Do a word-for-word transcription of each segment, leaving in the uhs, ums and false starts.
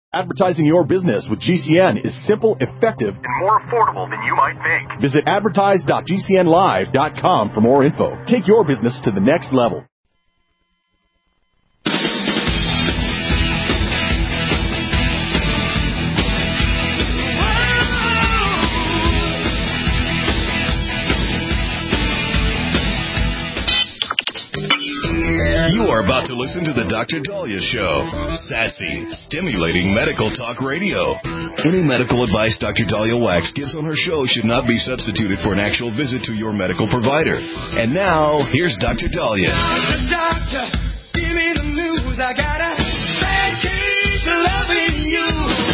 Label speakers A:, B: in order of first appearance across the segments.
A: Advertising your business with G C N is simple, effective, and more affordable than you might think. Visit advertise dot g c n live dot com for more info. Take your business to the next level.
B: You are about to listen to the Doctor Dahlia Show. Sassy, stimulating medical talk radio. Any medical advice Doctor Dahlia Wax gives on her show should not be substituted for an actual visit to your medical provider. And now, here's Doctor Dahlia. Doctor, doctor, give me the news. I got a bad case of loving you.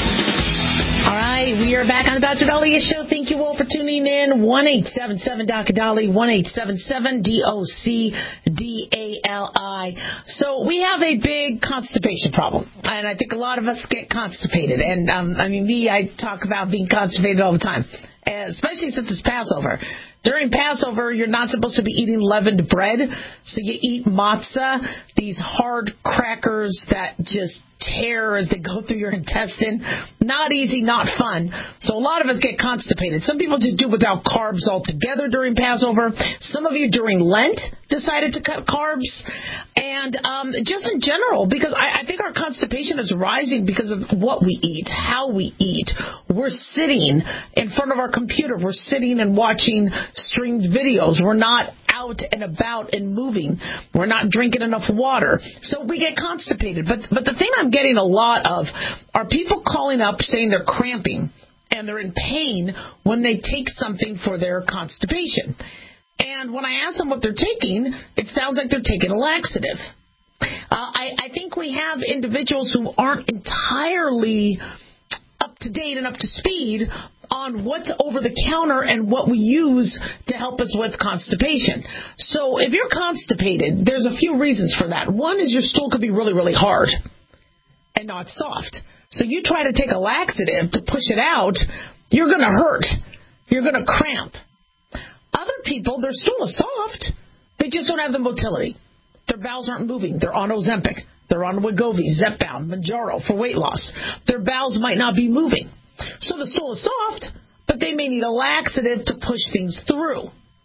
C: All right, we are back on the Doctor Dahlia Show. Thank you all for tuning in. one eight seven seven Doctor Dahlia, one eight seven seven D O C D A L I. So we have a big constipation problem, and I think a lot of us get constipated. And, um, I mean, me, I talk about being constipated all the time, especially since it's Passover. During Passover, you're not supposed to be eating leavened bread, so you eat matzah, these hard crackers that just tear as they go through your intestine. Not easy, not fun. So a lot of us get constipated. Some people just do without carbs altogether during Passover. Some of you during Lent decided to cut carbs. And um, just in general, because I, I think our constipation is rising because of what we eat, how we eat. We're sitting in front of our computer. We're sitting and watching streamed videos. We're not out and about and moving. We're not drinking enough water. So we get constipated. But but the thing I'm getting a lot of are people calling up saying they're cramping and they're in pain when they take something for their constipation. And when I ask them what they're taking, it sounds like they're taking a laxative. Uh, I, I think we have individuals who aren't entirely up to date and up to speed on what's over the counter and what we use to help us with constipation. So if you're constipated, there's a few reasons for that. One is your stool could be really, really hard and not soft. So you try to take a laxative to push it out, you're going to hurt. You're going to cramp. Other people, their stool is soft. They just don't have the motility. Their bowels aren't moving. They're on Ozempic. They're on Wegovy, Zepbound, Mounjaro for weight loss. Their bowels might not be moving. So the stool is soft, but they may need a laxative to push things through.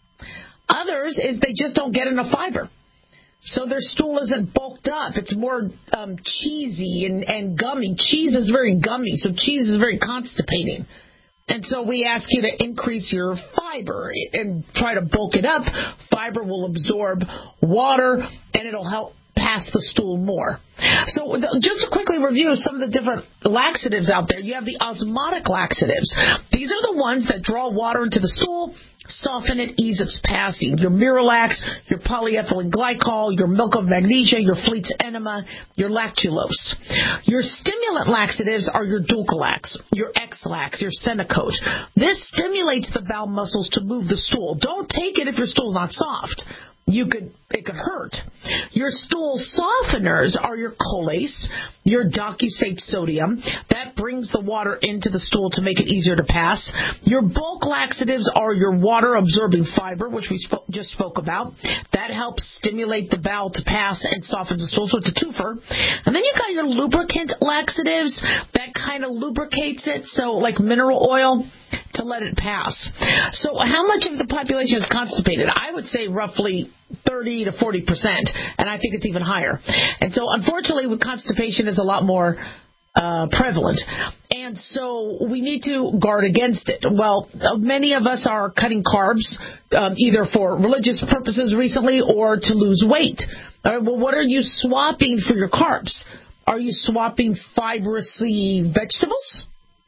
C: Others is they just don't get enough fiber. So their stool isn't bulked up. It's more um, cheesy and, and gummy. Cheese is very gummy, so cheese is very constipating. And so we ask you to increase your fiber and try to bulk it up. Fiber will absorb water, and it'll help pass the stool more. So just to quickly review some of the different laxatives out there, you have the osmotic laxatives. These are the ones that draw water into the stool, soften it, ease its passing. Your Miralax, your polyethylene glycol, your milk of magnesia, your Fleet's enema, your lactulose. Your stimulant laxatives are your Dulcolax, your X-Lax, your Senacote. This stimulates the bowel muscles to move the stool. Don't take it if your stool's not soft. You could, it could hurt. Your stool softeners are your Colace, your Docusate sodium. That brings the water into the stool to make it easier to pass. Your bulk laxatives are your water-absorbing fiber, which we sp- just spoke about. That helps stimulate the bowel to pass and softens the stool, so it's a twofer. And then you've got your lubricant laxatives. That kind of lubricates it, so like mineral oil, to let it pass. So how much of the population is constipated? I would say roughly thirty to forty percent, and I think it's even higher. And so unfortunately, with constipation is a lot more uh, prevalent. And so we need to guard against it. Well, many of us are cutting carbs, um, either for religious purposes recently or to lose weight. All right, well, what are you swapping for your carbs? Are you swapping fibrousy vegetables?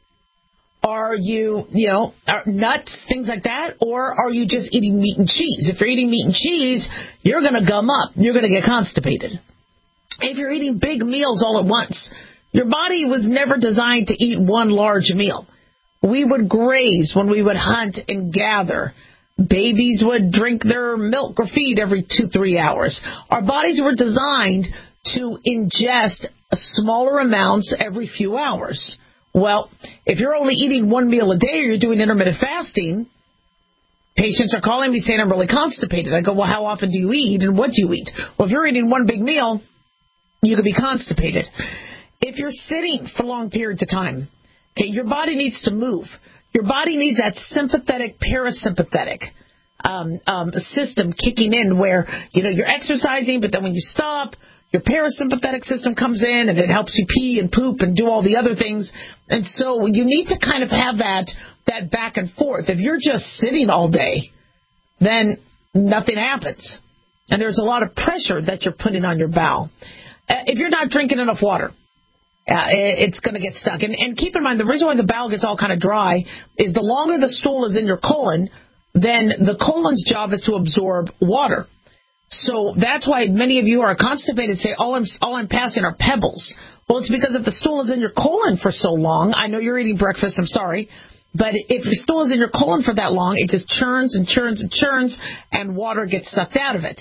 C: Are you, you know, nuts, things like that? Or are you just eating meat and cheese? If you're eating meat and cheese, you're going to gum up. You're going to get constipated. If you're eating big meals all at once, your body was never designed to eat one large meal. We would graze when we would hunt and gather. Babies would drink their milk or feed every two, three hours. Our bodies were designed to ingest smaller amounts every few hours. Well, if you're only eating one meal a day or you're doing intermittent fasting, patients are calling me saying I'm really constipated. I go, well, how often do you eat and what do you eat? Well, if you're eating one big meal, you could be constipated. If you're sitting for long periods of time, okay, your body needs to move. Your body needs that sympathetic, parasympathetic um, um, system kicking in where, you know, you're exercising, but then when you stop, your parasympathetic system comes in and it helps you pee and poop and do all the other things. And so you need to kind of have that that back and forth. If you're just sitting all day, then nothing happens. And there's a lot of pressure that you're putting on your bowel. Uh, if you're not drinking enough water, uh, it's going to get stuck. And, and keep in mind, the reason why the bowel gets all kind of dry is the longer the stool is in your colon, then the colon's job is to absorb water. So that's why many of you are constipated, say, all I'm, all I'm passing are pebbles. Well, it's because if the stool is in your colon for so long, I know you're eating breakfast, I'm sorry, but if your stool is in your colon for that long, it just churns and churns and churns, and water gets sucked out of it.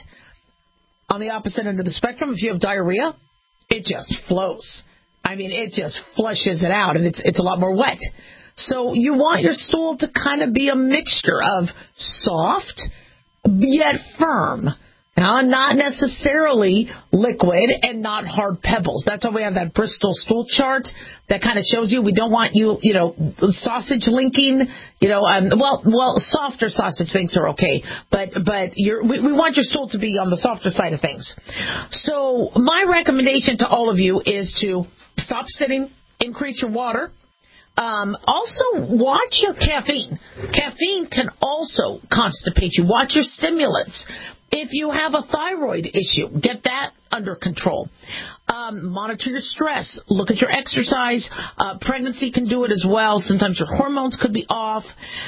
C: On the opposite end of the spectrum, if you have diarrhea, it just flows. I mean, it just flushes it out, and it's it's a lot more wet. So you want your stool to kind of be a mixture of soft yet firm. Now, not necessarily liquid and not hard pebbles. That's why we have that Bristol stool chart that kind of shows you we don't want you, you know, sausage linking, you know, um, well, well, softer sausage links are okay, but but you're, we, we want your stool to be on the softer side of things. So my recommendation to all of you is to stop sitting, increase your water. Um, also, watch your caffeine. Caffeine can also constipate you. Watch your stimulants. If you have a thyroid issue, get that under control. Um, monitor your stress. Look at your exercise. Uh, pregnancy can do it as well. Sometimes your hormones could be off.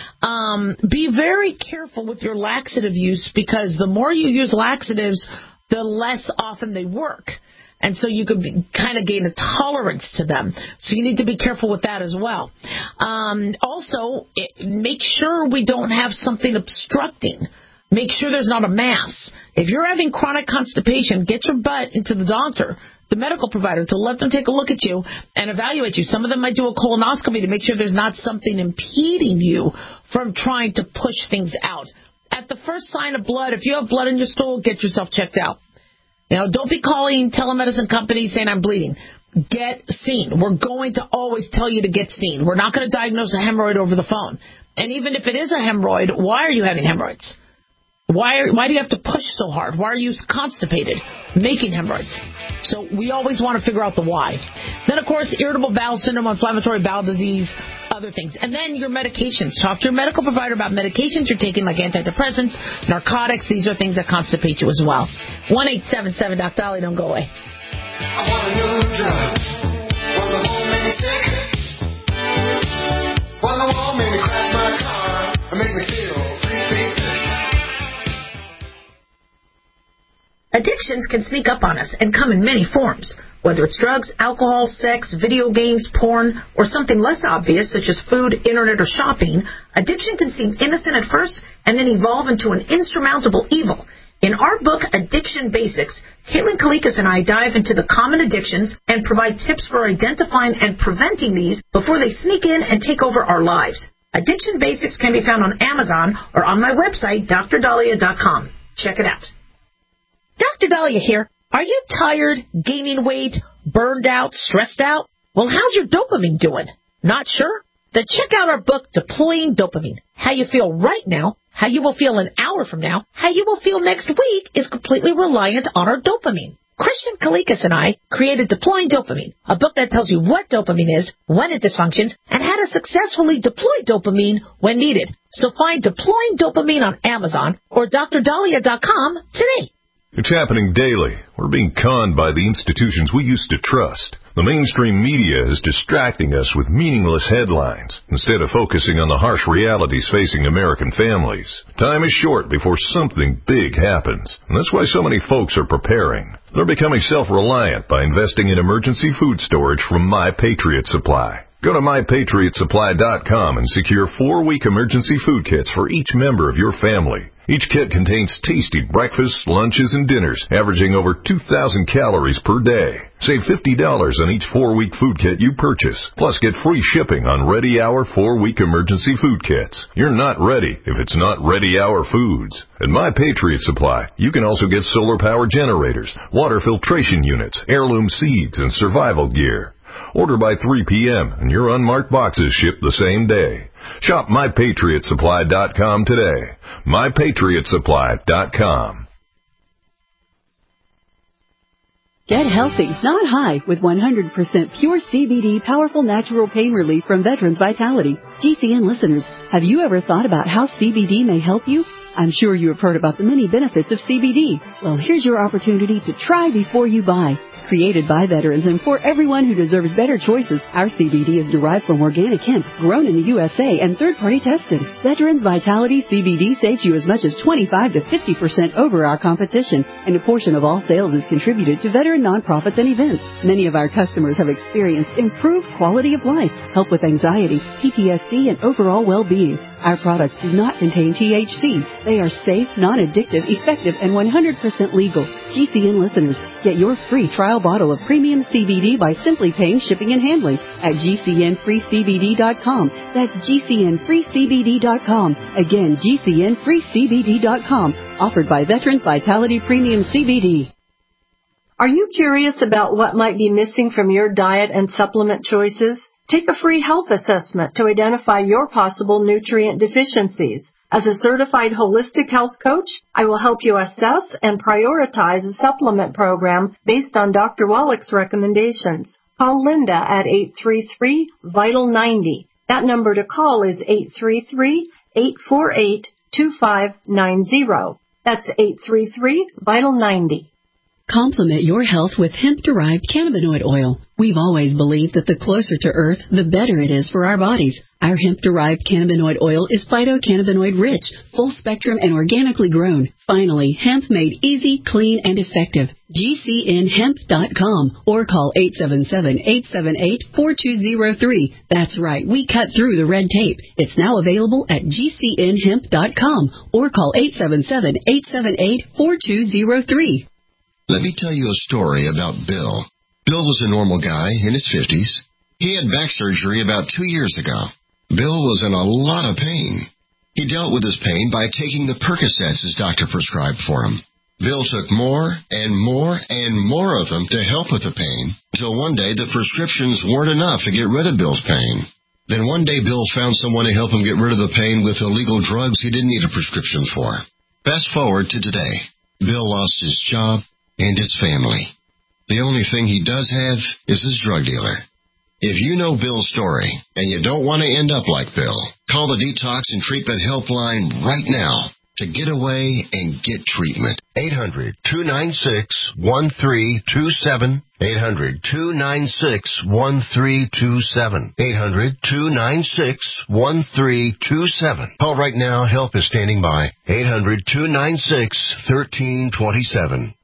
C: Um, be very careful with your laxative use, because the more you use laxatives, the less often they work. And so you could be, kind of gain a tolerance to them. So you need to be careful with that as well. Um, also, it, make sure we don't have something obstructing. Make sure there's not a mass. If you're having chronic constipation, get your butt into the doctor, the medical provider, to let them take a look at you and evaluate you. Some of them might do a colonoscopy to make sure there's not something impeding you from trying to push things out. At the first sign of blood, if you have blood in your stool, get yourself checked out. You know, don't be calling telemedicine companies saying I'm bleeding. Get seen. We're going to always tell you to get seen. We're not going to diagnose a hemorrhoid over the phone. And even if it is a hemorrhoid, why are you having hemorrhoids? Why are, why do you have to push so hard? Why are you constipated, making hemorrhoids? So we always want to figure out the why. Then, of course, irritable bowel syndrome, inflammatory bowel disease, other things. And then your medications. Talk to your medical provider about medications you're taking, like antidepressants, narcotics. These are things that constipate you as well. one eight seven seven Doc Dolly, don't go away.
D: I want a new drug. When the wall made me sick. When the wall made me crash my car. It made me feel three feet thick.
C: Addictions can sneak up on us and come in many forms. Whether it's drugs, alcohol, sex, video games, porn, or something less obvious such as food, internet, or shopping, addiction can seem innocent at first and then evolve into an insurmountable evil. In our book, Addiction Basics, Caitlin Kalikas and I dive into the common addictions and provide tips for identifying and preventing these before they sneak in and take over our lives. Addiction Basics can be found on Amazon or on my website, D R Dahlia dot com. Check it out. Doctor Dahlia here. Are you tired, gaining weight, burned out, stressed out? Well, how's your dopamine doing? Not sure? Then check out our book, Deploying Dopamine. How you feel right now, how you will feel an hour from now, how you will feel next week is completely reliant on our dopamine. Christian Kalikas and I created Deploying Dopamine, a book that tells you what dopamine is, when it dysfunctions, and how to successfully deploy dopamine when needed. So find Deploying Dopamine on Amazon or D R Dahlia dot com today.
E: It's happening daily. We're being conned by the institutions we used to trust. The mainstream media is distracting us with meaningless headlines instead of focusing on the harsh realities facing American families. Time is short before something big happens, and that's why so many folks are preparing. They're becoming self-reliant by investing in emergency food storage from My Patriot Supply. Go to my patriot supply dot com and secure four-week emergency food kits for each member of your family. Each kit contains tasty breakfasts, lunches, and dinners, averaging over two thousand calories per day. Save fifty dollars on each four-week food kit you purchase. Plus, get free shipping on Ready Hour four-week emergency food kits. You're not ready if it's not Ready Hour foods. At My Patriot Supply, you can also get solar power generators, water filtration units, heirloom seeds, and survival gear. Order by three p.m. and your unmarked boxes ship the same day. Shop my patriot supply dot com today. my patriot supply dot com.
F: Get healthy, not high, with one hundred percent pure C B D powerful natural pain relief from Veterans Vitality. G C N listeners, have you ever thought about how C B D may help you? I'm sure you have heard about the many benefits of C B D. Well, here's your opportunity to try before you buy. Created by veterans and for everyone who deserves better choices, our C B D is derived from organic hemp, grown in the U S A and third-party tested. Veterans Vitality C B D saves you as much as twenty-five to fifty percent over our competition, and a portion of all sales is contributed to veteran nonprofits and events. Many of our customers have experienced improved quality of life, help with anxiety, P T S D, and overall well-being. Our products do not contain T H C. They are safe, non-addictive, effective, and one hundred percent legal. G C N listeners, get your free trial bottle of premium C B D by simply paying shipping and handling at G C N free C B D dot com. That's G C N free C B D dot com. Again, G C N free C B D dot com. Offered by Veterans Vitality Premium C B D.
G: Are you curious about what might be missing from your diet and supplement choices? Take a free health assessment to identify your possible nutrient deficiencies. As a certified holistic health coach, I will help you assess and prioritize a supplement program based on Doctor Wallach's recommendations. Call Linda at eight three three, vital ninety. That number to call is eight three three, eight four eight, two five nine zero. That's eight three three, vital ninety.
F: Complement your health with hemp-derived cannabinoid oil. We've always believed that the closer to Earth, the better it is for our bodies. Our hemp-derived cannabinoid oil is phytocannabinoid-rich, full-spectrum, and organically grown. Finally, hemp made easy, clean, and effective. G C N hemp dot com or call eight seven seven, eight seven eight, four two zero three. That's right, we cut through the red tape. It's now available at G C N hemp dot com or call eight seven seven, eight seven eight, four two zero three.
H: Let me tell you a story about Bill. Bill was a normal guy in his fifties. He had back surgery about two years ago. Bill was in a lot of pain. He dealt with his pain by taking the Percocets his doctor prescribed for him. Bill took more and more and more of them to help with the pain, until one day the prescriptions weren't enough to get rid of Bill's pain. Then one day Bill found someone to help him get rid of the pain with illegal drugs he didn't need a prescription for. Fast forward to today. Bill lost his job and his family. The only thing he does have is his drug dealer. If you know Bill's story and you don't want to end up like Bill, call the Detox and Treatment Helpline right now to get away and get treatment.
I: eight hundred, two nine six, one three two seven. eight hundred, two nine six, one three two seven. eight hundred, two nine six, one three two seven. Call right now. Help is standing by. eight hundred, two nine six, one three two seven.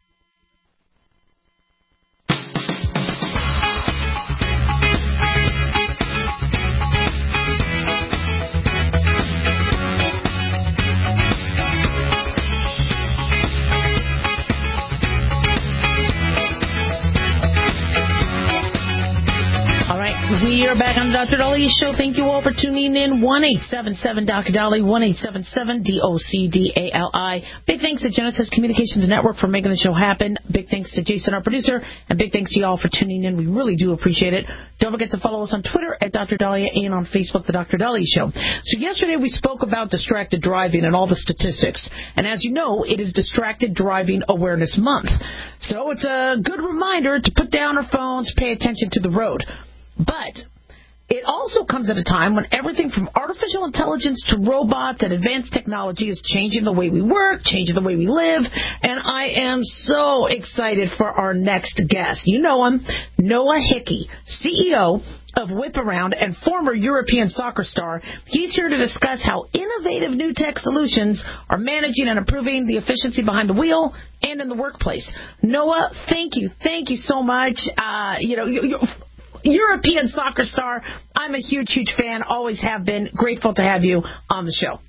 C: We are back on the Doctor Dolly Show. Thank you all for tuning in. one eight seven seven Doctor Dolly, one eight seven seven D O C D A L I. Big thanks to Genesis Communications Network for making the show happen. Big thanks to Jason, our producer, and big thanks to you all for tuning in. We really do appreciate it. Don't forget to follow us on Twitter at Doctor Dahlia and on Facebook, The Doctor Dolly Show. So yesterday we spoke about distracted driving and all the statistics. And as you know, it is Distracted Driving Awareness Month. So it's a good reminder to put down our phones, pay attention to the road. But it also comes at a time when everything from artificial intelligence to robots and advanced technology is changing the way we work, changing the way we live, and I am so excited for our next guest. You know him, Noah Hickey, C E O of Whip Around and former European soccer star. He's here to discuss how innovative new tech solutions are managing and improving the efficiency behind the wheel and in the workplace. Noah, thank you. Thank you so much. Uh, you know, you, you European soccer star. I'm a huge, huge fan. Always have been. Grateful to have you on the show.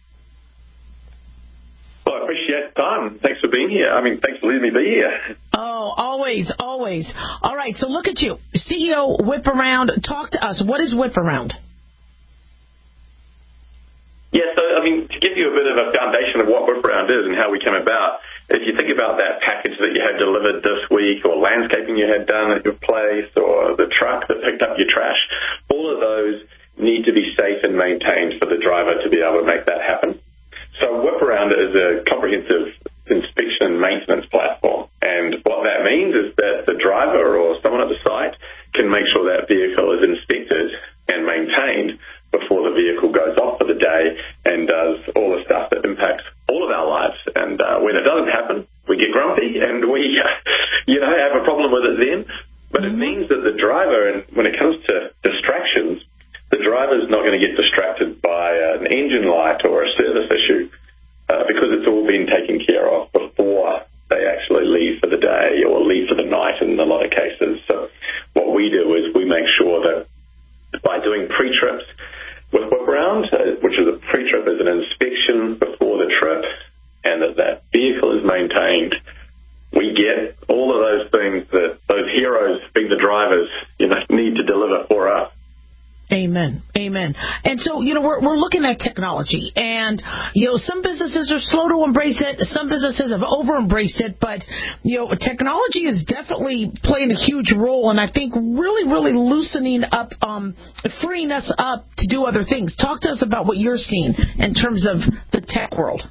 J: Well, I appreciate the time. Thanks for being here. I mean, thanks for letting me be here.
C: Oh, always, always. All right, so look at you. C E O, Whip Around. Talk to us. What is Whip Around?
J: Yeah, so I I mean, to give you a bit of a foundation of what WhipAround is and how we came about, if you think about that package that you had delivered this week, or landscaping you had done at your place, or the truck that picked up your trash, all of those need to be safe and maintained for the driver to be able to make that happen. So WhipAround is a comprehensive inspection and maintenance platform. And what that means is that the driver or someone at the site can make sure that vehicle is inspected and maintained before the vehicle goes off for the day and does all the stuff that impacts all of our lives. And uh, when it doesn't happen, we get grumpy and we, you know, have a problem with it then. But it means that the driver, and when it comes to distractions, the driver's not going to get distracted by an engine light or a service issue uh, because it's all been taken care of before they actually leave for the day or leave for the night in a lot of cases. So what we do is we make sure that by doing pre-trips with WhipAround, uh, which is a pre-trip is an inspection before the trip, and that that vehicle is maintained, we get all of those things that those heroes, being the drivers, you know, need to deliver for us.
C: Amen. Amen. And so, you know, we're we're looking at technology, and, you know, some businesses are slow to embrace it. Some businesses have over-embraced it, but, you know, technology is definitely playing a huge role, and I think really, really loosening up, um, freeing us up to do other things. Talk to us about what you're seeing in terms of the tech world.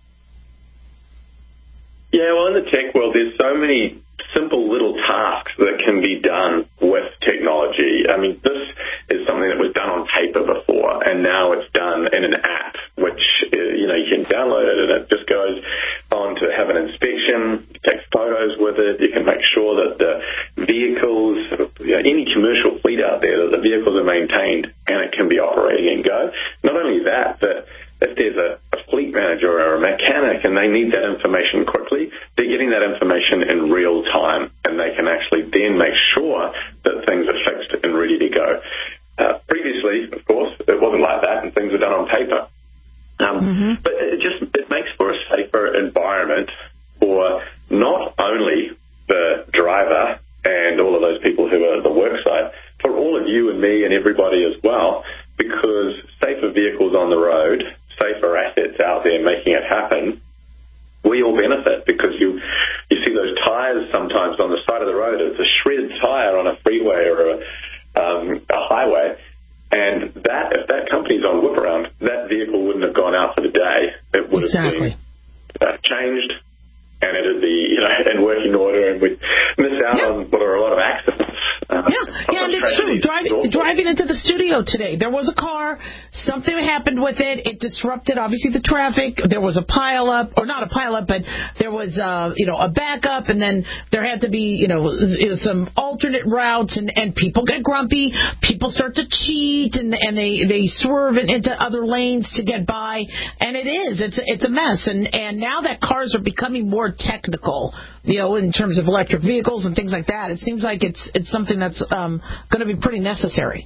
J: Yeah, well, in the tech world, there's so many simple little tasks that can be done with technology. I mean, this is something that was done on paper before, and now it's done in an app, which, you know, you can download it and it just goes on to have an inspection, you take photos with it, you can make sure that the vehicles, you know, any commercial fleet out there, that the vehicles are maintained and it can be operating and go. Not only that, but if there's a, a fleet manager or a mechanic and they need that information quickly, they're getting that information in real time, and they can actually then make sure that things are fixed and ready to go. Uh, previously, of course, it wasn't like that, and things were done on paper. Um, mm-hmm. But it just it makes for a safer environment for not only the driver and all of those people who are at the work site, for all of you and me and everybody as well, because safer vehicles on the road, safer assets out there making it happen, we all benefit, because you you see those tires sometimes on the side of the road. It's a shredded tire on a freeway or a, um, a highway, and that if that company's on WhipAround, that vehicle wouldn't have gone out for the day. It would
C: exactly.
J: have been uh, changed, and it would be, you know, in working order, and we'd miss out yeah. on what are a lot of accidents. Um,
C: yeah, yeah, and it's true. Driving, driving into the studio today, there was a car, something happened with it, it disrupted, obviously, the traffic. There was a pile-up, or not a pile-up, but there was, uh, you know, a backup, and then there had to be, you know, some alternate routes, and, and people get grumpy, people start to cheat, and, and they, they swerve into other lanes to get by, and it is, it's, it's a mess, and, and now that cars are becoming more technical, you know, in terms of electric vehicles and things like that, it seems like it's it's something that's um, going to be pretty necessary.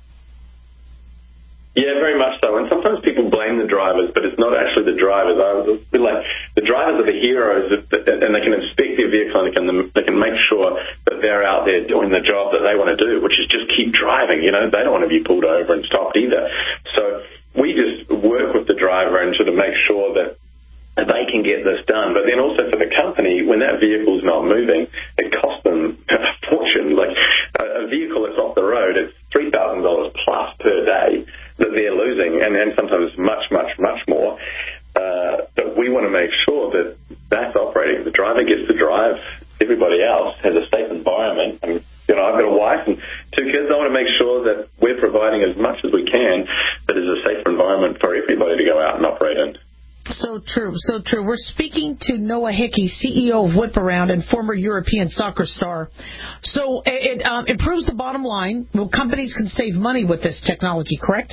J: Yeah, very much so. And sometimes people blame the drivers, but it's not actually the drivers. I was like, the drivers are the heroes, and they can inspect their vehicle, and they can they can make sure that they're out there doing the job that they want to do, which is just keep driving. You know, they don't want to be pulled over and stopped either. So we just work with the driver and sort of make sure that they can get this done. But then also for the company, when that vehicle's not moving, it costs them a fortune. Like a vehicle that's off the road, it's three thousand dollars plus per day that they're losing, and then sometimes much, much, much more. Uh, but we want to make sure that that's operating. The driver gets to drive. Everybody else has a safe environment. And, you know, I've got a wife and two kids. I want to make sure that we're providing as much as we can that is a safer environment for everybody to go out and operate in.
C: So true, so true. We're speaking to Noah Hickey, C E O of WhipAround and former European soccer star. So it um, improves the bottom line. Well, companies can save money with this technology, correct?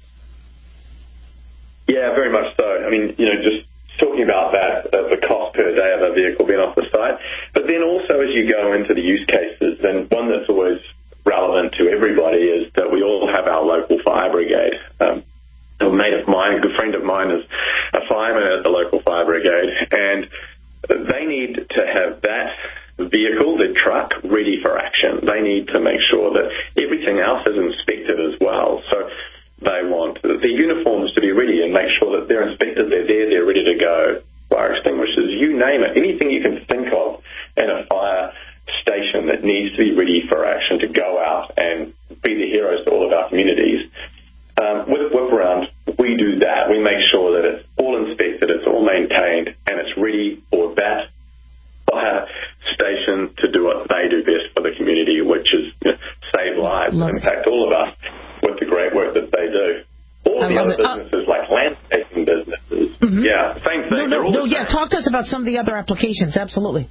J: Yeah, very much so. I mean, you know, just talking about that, uh, the cost per day of a vehicle being off the site. But then also as you go into the use cases, and one that's always relevant to everybody is that we all have our local fire brigade. Um, A mate of mine, a good friend of mine, is a fireman at the local fire brigade, and they need to have that vehicle, the truck, ready for action. They need to make sure that everything else is inspected as well. So they want the uniforms to be ready and make sure that customers, they're inspected, they're there, they're ready to go. Fire extinguishers, you name it, anything you can think of in a fire station that needs to be ready for action to go out and be the heroes to all of our communities. Um, with Whip Around, we do that. We make sure that it's all inspected, it's all maintained, and it's ready for that fire station to do what they do best for the community, which is, you know, save lives
C: Love
J: and
C: it.
J: impact all of us with the great work that they do. All
C: I
J: the
C: love
J: other
C: it.
J: businesses, uh, like landscaping businesses,
C: mm-hmm.
J: yeah, same thing.
C: No, no,
J: all
C: no,
J: the
C: yeah,
J: same.
C: talk to us about some of the other applications. Absolutely.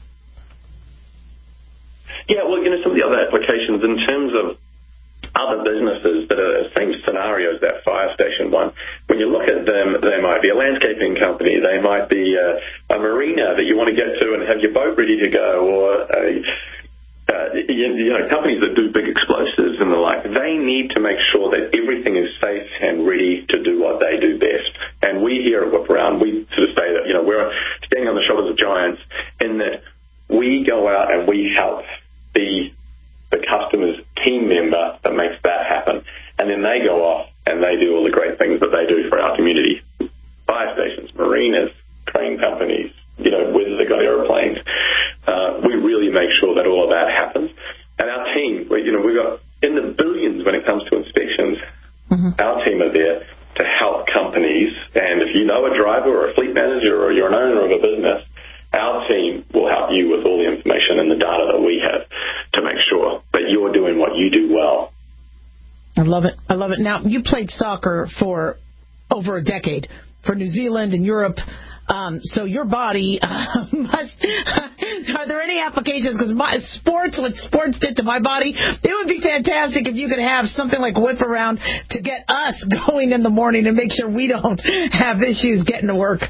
J: Yeah, well, you know, some of the other applications in terms of other businesses that are the same scenarios, that fire station one, when you look at them, they might be a landscaping company, they might be a, a marina that you want to get to and have your boat ready to go, or a, uh, you, you know, companies that do big explosives and the like. They need to make sure that everything is safe and ready to do what they do best. And we here at Whip Around, we sort of say that, you know, we're standing on the shoulders of giants in that we go out and we help the the customer's team member that makes that happen. And then they go off and they do all the great things that they do for our community. Fire stations, marinas, crane companies, you know, whether they've got airplanes. Uh, we really make sure that all of that happens. And our team, you know, we've got in the billions when it comes to inspections. Mm-hmm. Our team are there to help companies. And if you know a driver or a fleet manager or you're an owner of a business, our team will help you with all the information and the data that we have to make sure that you're doing what you do well.
C: I love it. I love it. Now, you played soccer for over a decade for New Zealand and Europe. Um, so your body uh, must... Are there any applications? Because my sports, what sports did to my body, it would be fantastic if you could have something like Whip Around to get us going in the morning and make sure we don't have issues getting to work.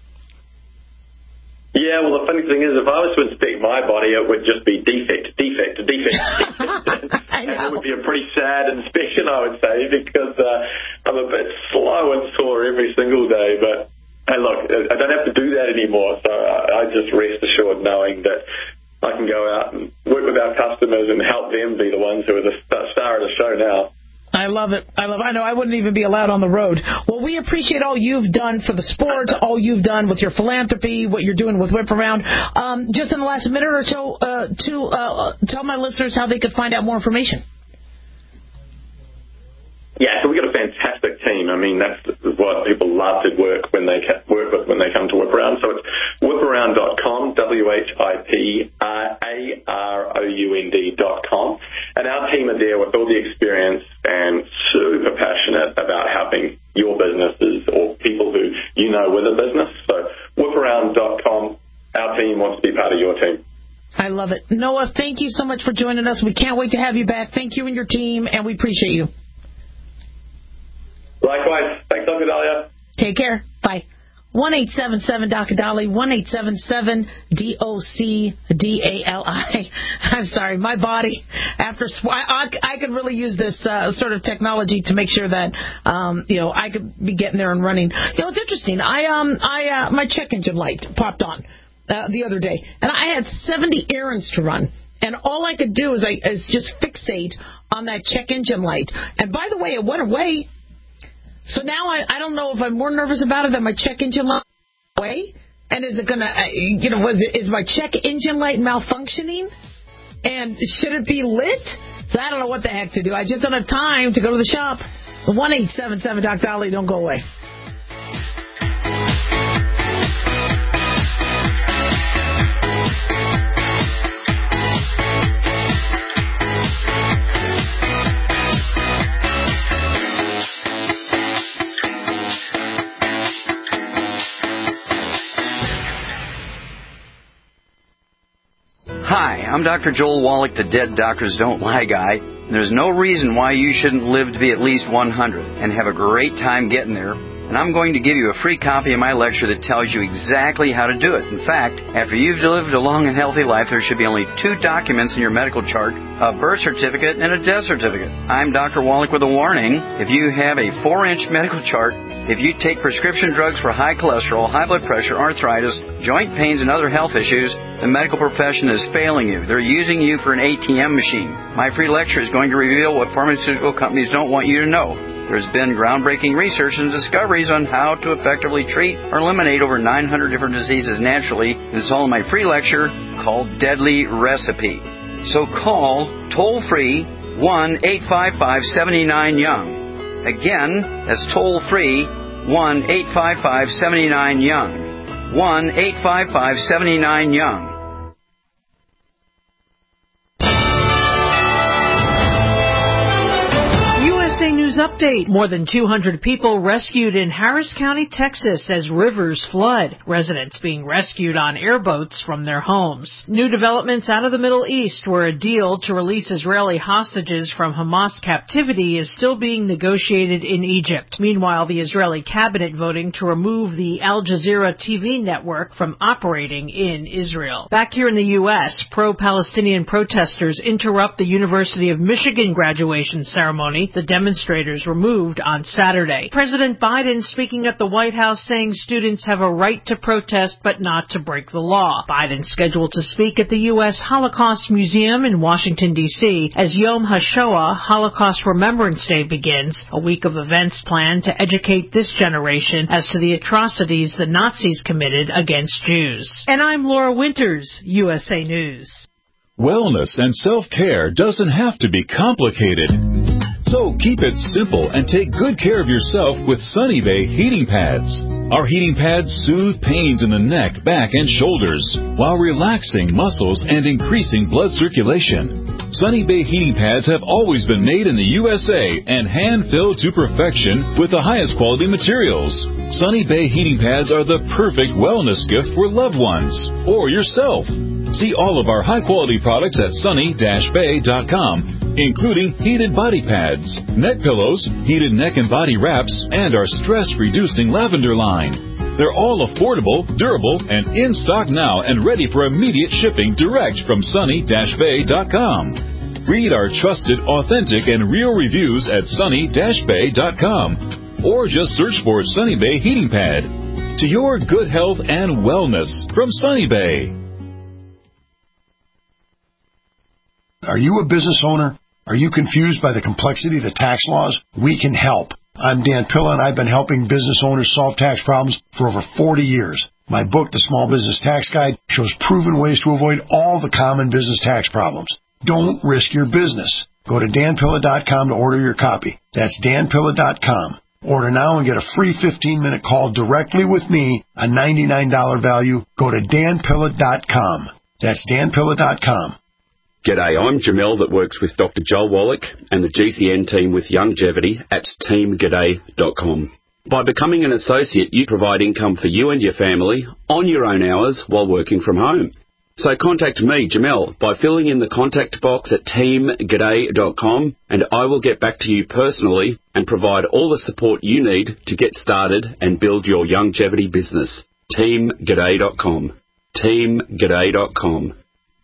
J: Yeah, well, the funny thing is, if I was to inspect my body, it would just be defect, defect, defect, defect. And it would be a pretty sad inspection, I would say, because uh, I'm a bit slow and sore every single day. But, hey, look, I don't have to do that anymore, so I just rest assured knowing that I can go out and work with our customers and help them be the ones who are the star of the show now.
C: I love it. I love it. I know I wouldn't even be allowed on the road. Well, we appreciate all you've done for the sport, all you've done with your philanthropy, what you're doing with Whip Around. Um, just in the last minute or so, uh, to uh, tell my listeners how they could find out more information.
J: Yeah, so we've got a fantastic team. I mean, that's what people love to work when they work with when they come to Whip Around. So it's whip around dot com, W H I P A R O U N D dot com. And our team are there with all the experience and super passionate about helping your businesses or people who you know with a business. So whip around dot com, our team wants to be part of your team.
C: I love it. Noah, thank you so much for joining us. We can't wait to have you back. Thank you and your team, and we appreciate you.
J: Likewise. Thanks, Doctor Dahlia.
C: Take care. Bye. one eight seven seven D O C D A L I, one eight seven seven D O C D A L I. I'm sorry, my body, after I, I, I could really use this uh, sort of technology to make sure that, um, you know, I could be getting there and running. You know, it's interesting. I, um, I, uh, my check engine light popped on uh, the other day, and I had seventy errands to run. And all I could do is, I, is just fixate on that check engine light. And by the way, it went away. So now I, I don't know if I'm more nervous about it than my check engine light away. And is it going to, uh, you know, was it, is my check engine light malfunctioning? And should it be lit? So I don't know what the heck to do. I just don't have time to go to the shop. one eight seven seven D O C D A L I, don't go away.
K: Hi, I'm Doctor Joel Wallach, the Dead Doctors Don't Lie guy. There's no reason why you shouldn't live to be at least one hundred and have a great time getting there. And I'm going to give you a free copy of my lecture that tells you exactly how to do it. In fact, after you've lived a long and healthy life, there should be only two documents in your medical chart, a birth certificate and a death certificate. I'm Doctor Wallach with a warning. If you have a four-inch medical chart, if you take prescription drugs for high cholesterol, high blood pressure, arthritis, joint pains, and other health issues, the medical profession is failing you. They're using you for an A T M machine. My free lecture is going to reveal what pharmaceutical companies don't want you to know. There's been groundbreaking research and discoveries on how to effectively treat or eliminate over nine hundred different diseases naturally. It's all in my free lecture called Deadly Recipe. So call toll-free one eight five five, seven nine, YOUNG. Again, that's toll-free one eight five five, seven nine, YOUNG. one eight five five, seven nine, YOUNG.
L: News update. More than two hundred people rescued in Harris County, Texas as rivers flood. Residents being rescued on airboats from their homes. New developments out of the Middle East where a deal to release Israeli hostages from Hamas captivity is still being negotiated in Egypt. Meanwhile, the Israeli cabinet voting to remove the Al Jazeera T V network from operating in Israel. Back here in the U S, pro-Palestinian protesters interrupt the University of Michigan graduation ceremony. The demonstrators were moved on Saturday. President Biden speaking at the White House saying students have a right to protest but not to break the law. Biden scheduled to speak at the U S Holocaust Museum in Washington, D C as Yom HaShoah, Holocaust Remembrance Day, begins, a week of events planned to educate this generation as to the atrocities the Nazis committed against Jews. And I'm Laura Winters, U S A News.
M: Wellness and self-care doesn't have to be complicated. So keep it simple and take good care of yourself with Sunny Bay heating pads. Our heating pads soothe pains in the neck, back, and shoulders while relaxing muscles and increasing blood circulation. Sunny Bay heating pads have always been made in the U S A and hand-filled to perfection with the highest quality materials. Sunny Bay heating pads are the perfect wellness gift for loved ones or yourself. See all of our high-quality products at sunny dash bay dot com, including heated body pads, neck pillows, heated neck and body wraps, and our stress-reducing lavender line. They're all affordable, durable, and in stock now and ready for immediate shipping direct from sunny dash bay dot com. Read our trusted, authentic, and real reviews at sunny dash bay dot com or just search for Sunny Bay Heating Pad. To your good health and wellness from Sunny Bay.
N: Are you a business owner? Are you confused by the complexity of the tax laws? We can help. I'm Dan Pilla, and I've been helping business owners solve tax problems for over forty years. My book, The Small Business Tax Guide, shows proven ways to avoid all the common business tax problems. Don't risk your business. Go to dan pilla dot com to order your copy. That's dan pilla dot com. Order now and get a free fifteen-minute call directly with me, a ninety-nine dollars value. Go to dan pilla dot com. That's dan pilla dot com.
O: G'day, I'm Jamel that works with Doctor Joel Wallach and the G C N team with Longevity at team g'day dot com. By becoming an associate, you provide income for you and your family on your own hours while working from home. So contact me, Jamel, by filling in the contact box at team g'day dot com, and I will get back to you personally and provide all the support you need to get started and build your longevity business. team g'day dot com. team g'day dot com.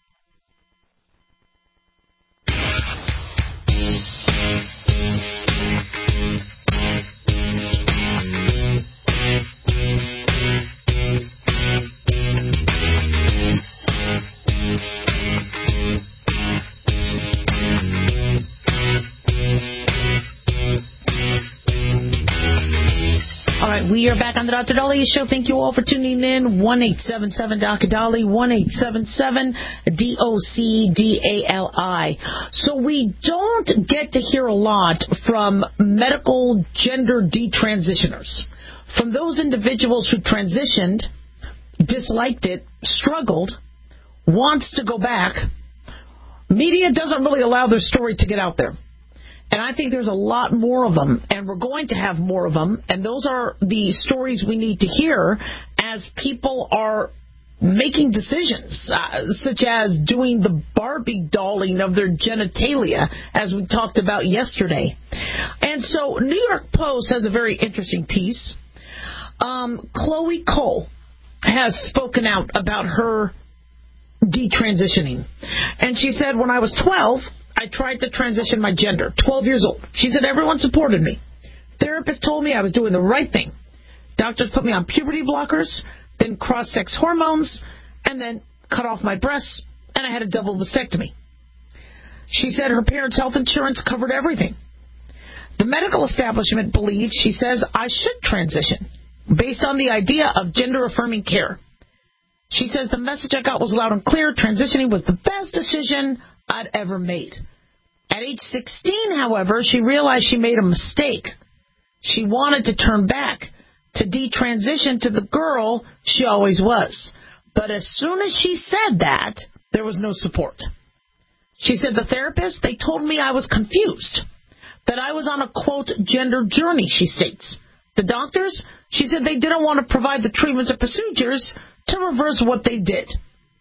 C: We are back on the Doctor Daliah Show. Thank you all for tuning in. one eight seven seven D O C D A L I, one eight seven seven D O C D A L I. So we don't get to hear a lot from medical gender detransitioners, from those individuals who transitioned, disliked it, struggled, wants to go back. Media doesn't really allow their story to get out there. And I think there's a lot more of them, and we're going to have more of them, and those are the stories we need to hear as people are making decisions, uh, such as doing the Barbie dolling of their genitalia, as we talked about yesterday. And so New York Post has a very interesting piece. Um, Chloe Cole has spoken out about her detransitioning. And she said, when I was twelve, I tried to transition my gender, twelve years old. She said everyone supported me. Therapist told me I was doing the right thing. Doctors put me on puberty blockers, then cross-sex hormones, and then cut off my breasts, and I had a double mastectomy. She said her parents' health insurance covered everything. The medical establishment believes, she says, I should transition based on the idea of gender-affirming care. She says, the message I got was loud and clear. Transitioning was the best decision I'd ever made. At age sixteen, however, she realized she made a mistake. She wanted to turn back, to detransition to the girl she always was. But as soon as she said that, there was no support. She said, the therapist, they told me I was confused, that I was on a, quote, gender journey, she states. The doctors, she said, they didn't want to provide the treatments and procedures to reverse what they did.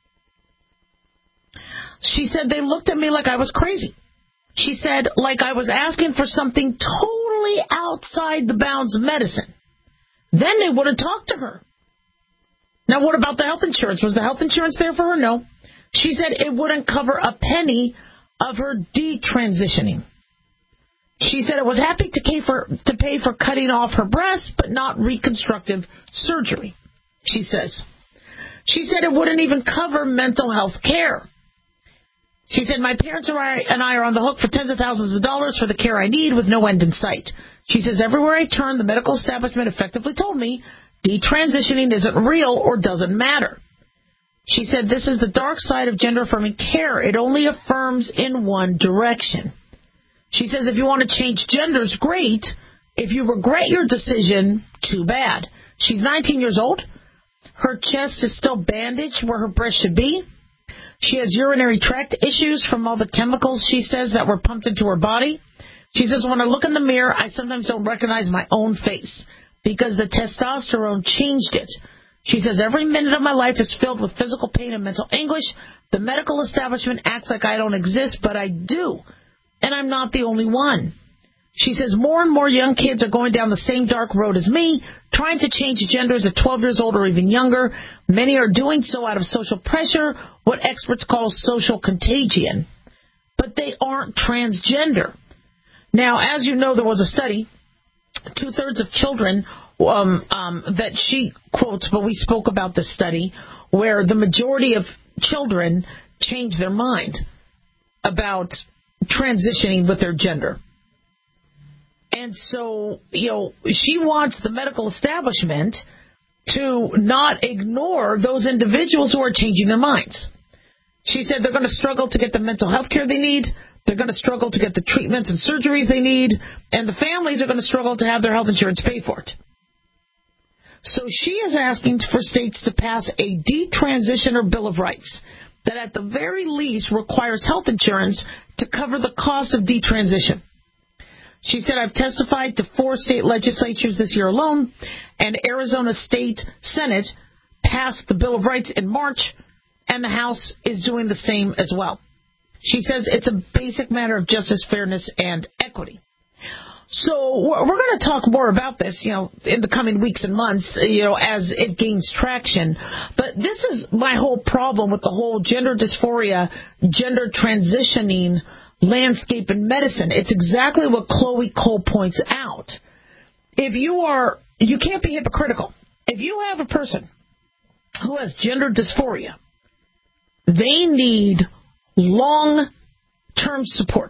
C: She said, they looked at me like I was crazy. She said, like I was asking for something totally outside the bounds of medicine. Then they wouldn't talk to her. Now, what about the health insurance? Was the health insurance there for her? No. She said it wouldn't cover a penny of her detransitioning. She said it was happy to pay for to pay for cutting off her breast, but not reconstructive surgery, she says. She said it wouldn't even cover mental health care. She said, my parents and I are on the hook for tens of thousands of dollars for the care I need with no end in sight. She says, everywhere I turn, the medical establishment effectively told me detransitioning isn't real or doesn't matter. She said, this is the dark side of gender-affirming care. It only affirms in one direction. She says, if you want to change genders, great. If you regret your decision, too bad. She's nineteen years old. Her chest is still bandaged where her breast should be. She has urinary tract issues from all the chemicals, she says, that were pumped into her body. She says, when I look in the mirror, I sometimes don't recognize my own face because the testosterone changed it. She says, every minute of my life is filled with physical pain and mental anguish. The medical establishment acts like I don't exist, but I do. And I'm not the only one. She says, more and more young kids are going down the same dark road as me, trying to change genders at twelve years old or even younger. Many are doing so out of social pressure, what experts call social contagion. But they aren't transgender. Now, as you know, there was a study, two-thirds of children um, um, that she quotes, but we spoke about this study, where the majority of children change their mind about transitioning with their gender. And so, you know, she wants the medical establishment to not ignore those individuals who are changing their minds. She said they're going to struggle to get the mental health care they need. They're going to struggle to get the treatments and surgeries they need. And the families are going to struggle to have their health insurance pay for it. So she is asking for states to pass a detransitioner Bill of Rights that at the very least requires health insurance to cover the cost of detransition. She said, I've testified to four state legislatures this year alone, and Arizona State Senate passed the Bill of Rights in March, and the House is doing the same as well. She says it's a basic matter of justice, fairness, and equity. So we're going to talk more about this, you know, in the coming weeks and months, you know, as it gains traction. But this is my whole problem with the whole gender dysphoria, gender transitioning landscape in medicine. It's exactly what Chloe Cole points out. If you are, you can't be hypocritical. If you have a person who has gender dysphoria, they need long-term support.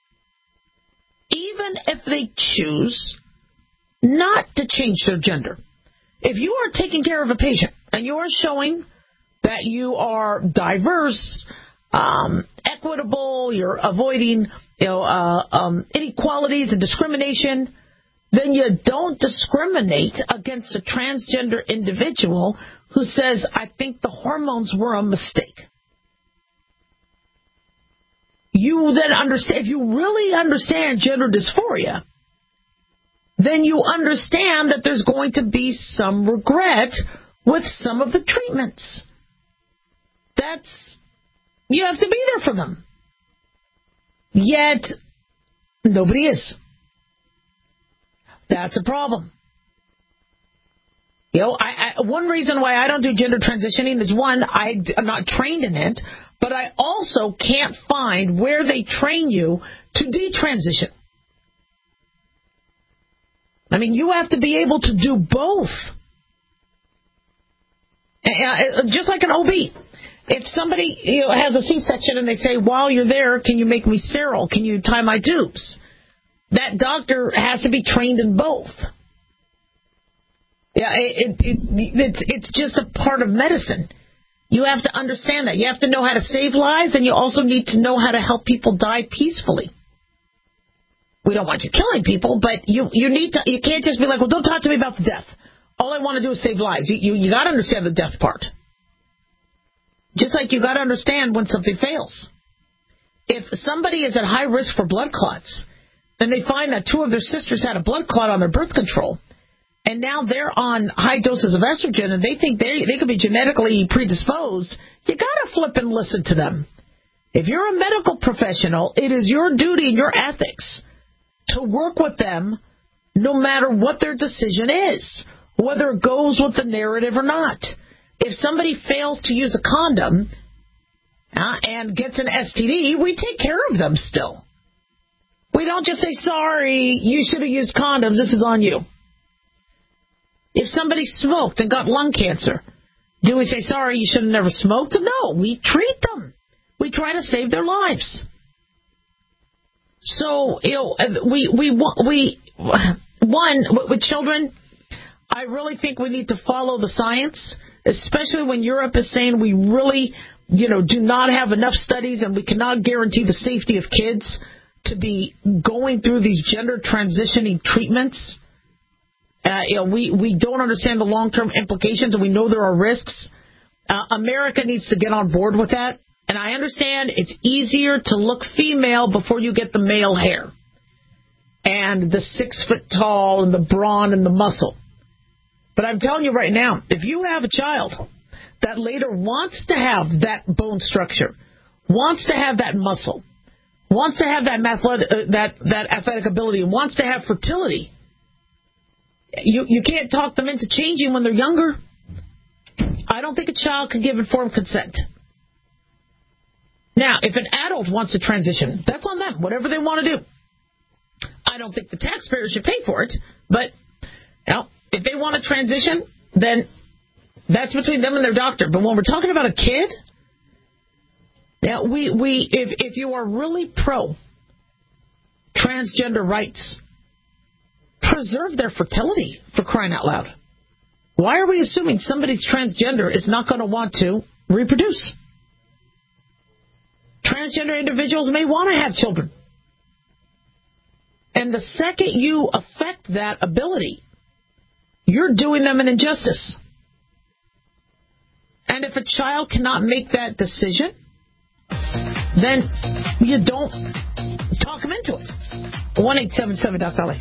C: Even if they choose not to change their gender. If you are taking care of a patient and you are showing that you are diverse, um, equitable, you're avoiding you know, uh, um, inequalities and discrimination, then you don't discriminate against a transgender individual who says, I think the hormones were a mistake. You then understand, if you really understand gender dysphoria, then you understand that there's going to be some regret with some of the treatments. That's, you have to be there for them. Yet, nobody is. That's a problem. You know, I, I, one reason why I don't do gender transitioning is, one, I, I'm not trained in it, but I also can't find where they train you to detransition. I mean, you have to be able to do both. Just like an O B. If somebody you know, has a C-section and they say, while you're there, can you make me sterile? Can you tie my tubes? that doctor has to be trained in both. Yeah, it, it, it, it's, it's just a part of medicine. You have to understand that. You have to know how to save lives, and you also need to know how to help people die peacefully. We don't want you killing people, but you, you need to. You can't just be like, well, don't talk to me about the death. All I want to do is save lives. You, you, you got to understand the death part. Just like you got to understand when something fails. If somebody is at high risk for blood clots, and they find that two of their sisters had a blood clot on their birth control, and now they're on high doses of estrogen, and they think they they could be genetically predisposed, you got to flip and listen to them. If you're a medical professional, it is your duty and your ethics to work with them no matter what their decision is, whether it goes with the narrative or not. If somebody fails to use a condom uh, and gets an S T D, we take care of them still. We don't just say, sorry, you should have used condoms, this is on you. If somebody smoked and got lung cancer, do we say, sorry, you should have never smoked? No, we treat them. We try to save their lives. So, you know, we, we, we, one, with children, I really think we need to follow the science, especially when Europe is saying we really, you know, do not have enough studies and we cannot guarantee the safety of kids to be going through these gender transitioning treatments. Uh, you know, we, we don't understand the long-term implications, and we know there are risks. Uh, America needs to get on board with that. And I understand it's easier to look female before you get the male hair and the six foot tall and the brawn and the muscle. But I'm telling you right now, if you have a child that later wants to have that bone structure, wants to have that muscle, wants to have that athletic, uh, that that athletic ability, wants to have fertility, you you can't talk them into changing when they're younger. I don't think a child can give informed consent. Now, if an adult wants to transition, that's on them, whatever they want to do. I don't think the taxpayer should pay for it, but you know, if they want to transition, then that's between them and their doctor. But when we're talking about a kid, yeah, we, we if if you are really pro transgender rights, preserve their fertility, for crying out loud. Why are we assuming somebody's transgender is not going to want to reproduce? Transgender individuals may want to have children. And the second you affect that ability, you're doing them an injustice. And if a child cannot make that decision, then you don't talk them into it. one eight seven seven Doc Dolly.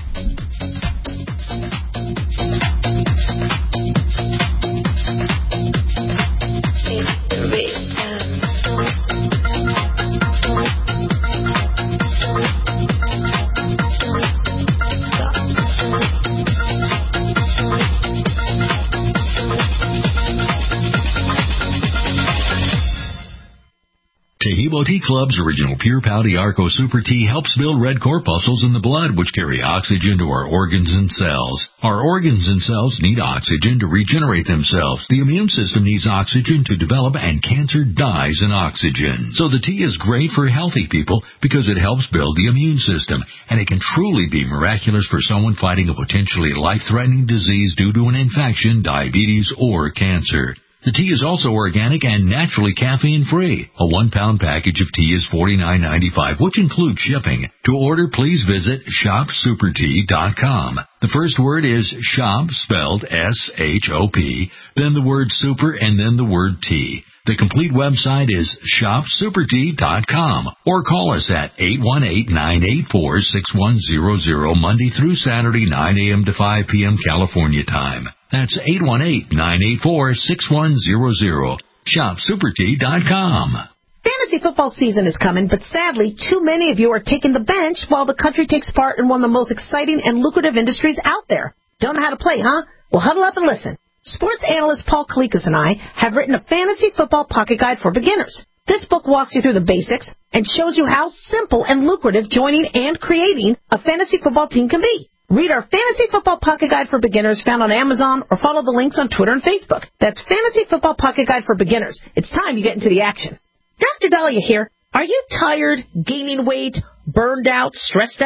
P: Taheebo Tea Club's original Pure Pouty Arco Super Tea helps build red corpuscles in the blood, which carry oxygen to our organs and cells. Our organs and cells need oxygen to regenerate themselves. The immune system needs oxygen to develop, and cancer dies in oxygen. So the tea is great for healthy people because it helps build the immune system, and it can truly be miraculous for someone fighting a potentially life-threatening disease due to an infection, diabetes, or cancer. The tea is also organic and naturally caffeine-free. A one-pound package of tea is forty-nine ninety-five, which includes shipping. To order, please visit shop super tea dot com. The first word is shop, spelled S H O P, then the word super, and then the word tea. The complete website is shop super tea dot com, or call us at eight one eight, nine eight four, six one zero zero Monday through Saturday, nine a.m. to five p.m. California time. That's eight one eight, nine eight four, six one zero zero. shop super tea dot com.
C: Fantasy football season is coming, but sadly, too many of you are taking the bench while the country takes part in one of the most exciting and lucrative industries out there. Don't know how to play, huh? Well, huddle up and listen. Sports analyst Paul Kalikas and I have written a fantasy football pocket guide for beginners. This book walks you through the basics and shows you how simple and lucrative joining and creating a fantasy football team can be. Read our Fantasy Football Pocket Guide for Beginners found on Amazon, or follow the links on Twitter and Facebook. That's Fantasy Football Pocket Guide for Beginners. It's time you get into the action. Doctor Dahlia here. Are you tired, gaining weight, burned out, stressed out?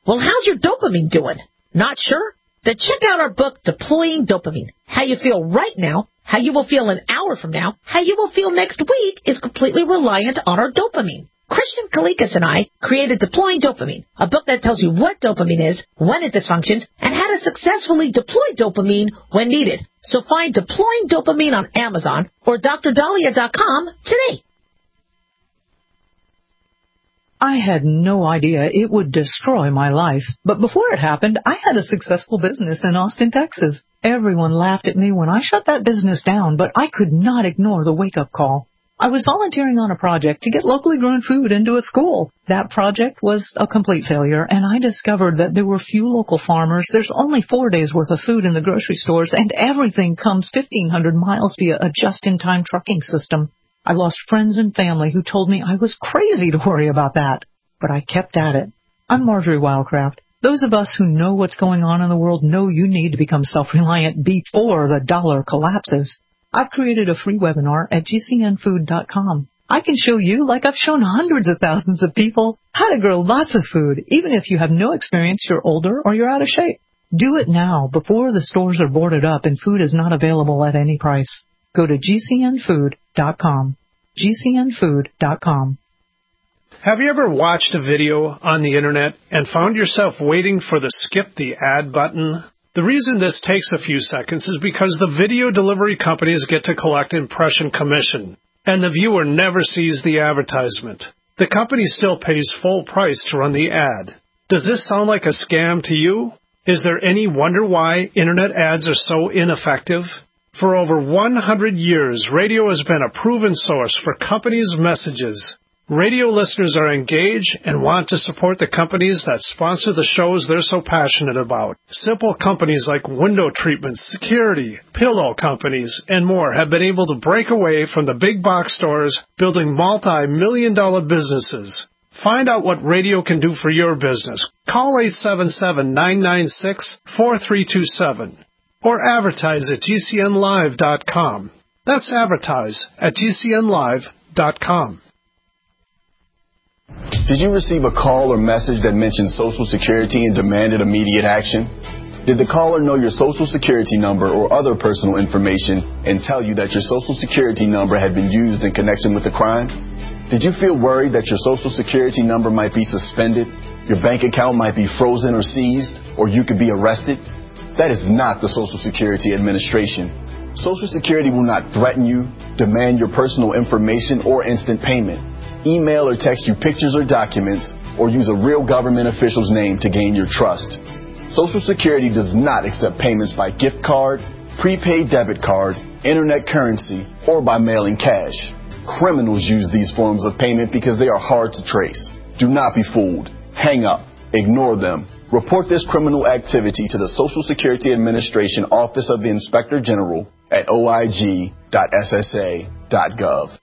C: Well, how's your dopamine doing? Not sure? Then check out our book, Deploying Dopamine. How you feel right now, how you will feel an hour from now, how you will feel next week is completely reliant on our dopamine. Christian Kalikas and I created Deploying Dopamine, a book that tells you what dopamine is, when it dysfunctions, and how to successfully deploy dopamine when needed. So find Deploying Dopamine on Amazon or D R Dahlia dot com today.
Q: I had no idea it would destroy my life, but before it happened, I had a successful business in Austin, Texas. Everyone laughed at me when I shut that business down, but I could not ignore the wake-up call. I was volunteering on a project to get locally grown food into a school. That project was a complete failure, and I discovered that there were few local farmers. There's only four days' worth of food in the grocery stores, and everything comes fifteen hundred miles via a just-in-time trucking system. I lost friends and family who told me I was crazy to worry about that, but I kept at it. I'm Marjorie Wildcraft. Those of us who know what's going on in the world know you need to become self-reliant before the dollar collapses. I've created a free webinar at G C N food dot com. I can show you, like I've shown hundreds of thousands of people, how to grow lots of food, even if you have no experience, you're older, or you're out of shape. Do it now, before the stores are boarded up and food is not available at any price. Go to G C N food dot com. G C N food dot com.
R: Have you ever watched a video on the internet and found yourself waiting for the skip the ad button? The reason this takes a few seconds is because the video delivery companies get to collect impression commission, and the viewer never sees the advertisement. The company still pays full price to run the ad. Does this sound like a scam to you? Is there any wonder why internet ads are so ineffective? For over one hundred years, radio has been a proven source for companies' messages. Radio listeners are engaged and want to support the companies that sponsor the shows they're so passionate about. Simple companies like window treatments, security, pillow companies, and more have been able to break away from the big box stores, building multi-million dollar businesses. Find out what radio can do for your business. Call eight seven seven, nine nine six, four three two seven or advertise at G C N live dot com. That's advertise at G C N live dot com.
S: Did you receive a call or message that mentioned Social Security and demanded immediate action? Did the caller know your Social Security number or other personal information and tell you that your Social Security number had been used in connection with the crime? Did you feel worried that your Social Security number might be suspended, your bank account might be frozen or seized, or you could be arrested? That is not the Social Security Administration. Social Security will not threaten you, demand your personal information, or instant payment. Email or text you pictures or documents, or use a real government official's name to gain your trust. Social Security does not accept payments by gift card, prepaid debit card, internet currency, or by mailing cash. Criminals use these forms of payment because they are hard to trace. Do not be fooled. Hang up. Ignore them. Report this criminal activity to the Social Security Administration Office of the Inspector General at O I G dot S S A dot gov.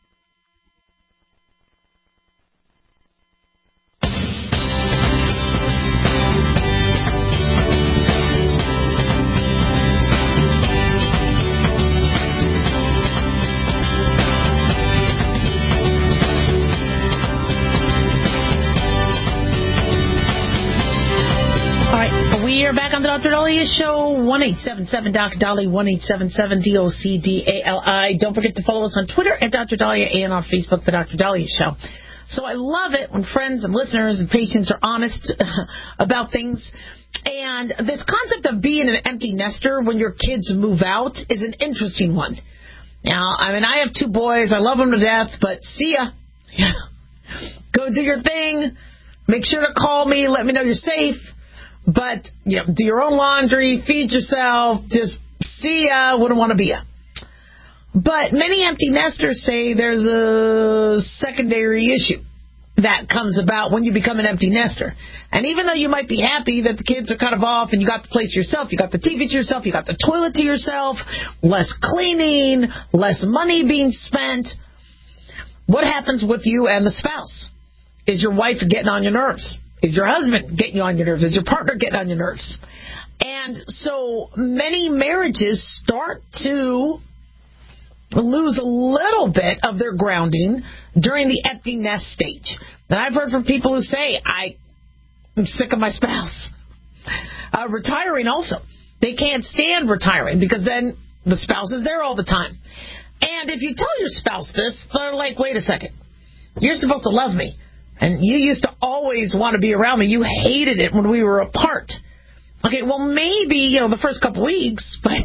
C: We are back on the Doctor Dahlia Show, one eight seven seven D O C Dolly, one eight seven seven D O C D A L I. Don't forget to follow us on Twitter at Doctor Dahlia and on Facebook, The Doctor Dahlia Show. So I love it when friends and listeners and patients are honest about things. And this concept of being an empty nester when your kids move out is an interesting one. Now, I mean, I have two boys. I love them to death, but see ya. Yeah. Go do your thing. Make sure to call me. Let me know you're safe. But, you know, do your own laundry, feed yourself, just see ya, wouldn't want to be ya. But many empty nesters say there's a secondary issue that comes about when you become an empty nester. And even though you might be happy that the kids are kind of off and you got the place to yourself, you got the T V to yourself, you got the toilet to yourself, less cleaning, less money being spent, what happens with you and the spouse? Is your wife getting on your nerves? Is your husband getting you on your nerves? Is your partner getting on your nerves? And so many marriages start to lose a little bit of their grounding during the empty nest stage. And I've heard from people who say, I I'm sick of my spouse. Uh, retiring also. They can't stand retiring because then the spouse is there all the time. And if you tell your spouse this, they're like, wait a second. You're supposed to love me. And you used to always want to be around me. You hated it when we were apart. Okay, well, maybe, you know, the first couple weeks, but,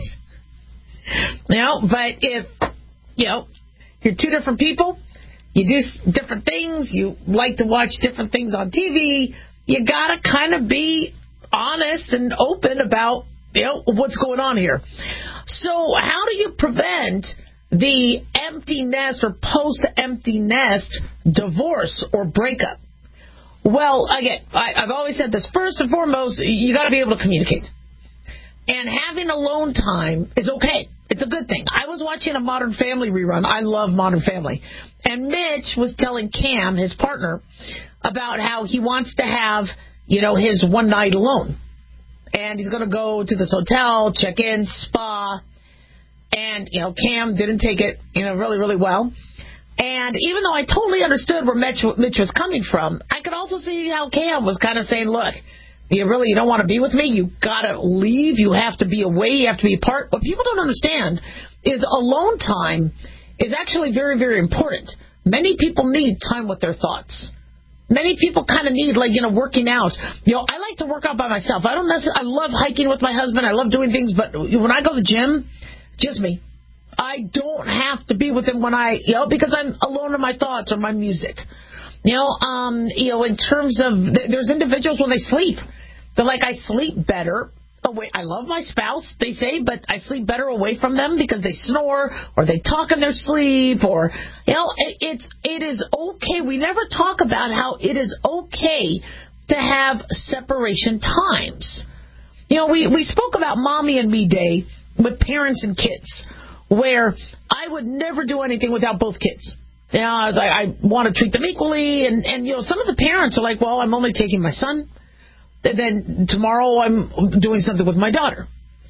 C: you know, but if, you know, you're two different people, you do different things, you like to watch different things on T V, you got to kind of be honest and open about, you know, what's going on here. So how do you prevent the empty nest or post-empty nest divorce or breakup? Well, again, I, I've always said this. First and foremost, you got to be able to communicate. And having alone time is okay. It's a good thing. I was watching a Modern Family rerun. I love Modern Family. And Mitch was telling Cam, his partner, about how he wants to have, you know, his one night alone. And he's going to go to this hotel, check in, spa. And, you know, Cam didn't take it, you know, really, really well. And even though I totally understood where Mitch, Mitch was coming from, I could also see how Cam was kind of saying, look, you really you don't want to be with me? You got to leave. You have to be away. You have to be apart. What people don't understand is alone time is actually very, very important. Many people need time with their thoughts. Many people kind of need, like, you know, working out. You know, I like to work out by myself. I don't necessarily, I love hiking with my husband. I love doing things. But when I go to the gym, just me. I don't have to be with him when I, you know, because I'm alone in my thoughts or my music. You know, um, you know, in terms of, there's individuals when they sleep. They're like, I sleep better away. I love my spouse, they say, but I sleep better away from them because they snore or they talk in their sleep or, you know, it, it's, it is okay. We never talk about how it is okay to have separation times. You know, we, we spoke about Mommy and Me Day with parents and kids, where I would never do anything without both kids. You know, I, I want to treat them equally, and, and, you know, some of the parents are like, well, I'm only taking my son, and then tomorrow I'm doing something with my daughter.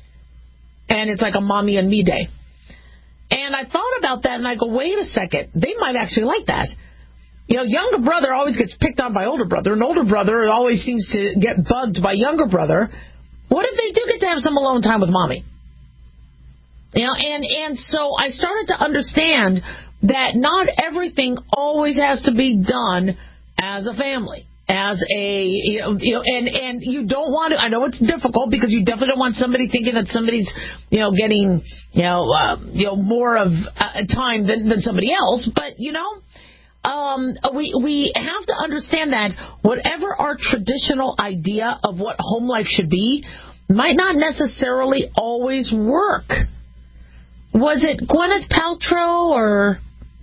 C: And it's like a Mommy and Me Day. And I thought about that, and I go, wait a second, they might actually like that. You know, younger brother always gets picked on by older brother, and older brother always seems to get bugged by younger brother. What if they do get to have some alone time with Mommy? You know, and, and so I started to understand that not everything always has to be done as a family, as a, you know, you know, and, and you don't want to, I know it's difficult because you definitely don't want somebody thinking that somebody's, you know, getting, you know, uh, you know, more of uh, time than, than somebody else, but, you know, um, we, we have to understand that whatever our traditional idea of what home life should be might not necessarily always work. Was it Gwyneth Paltrow or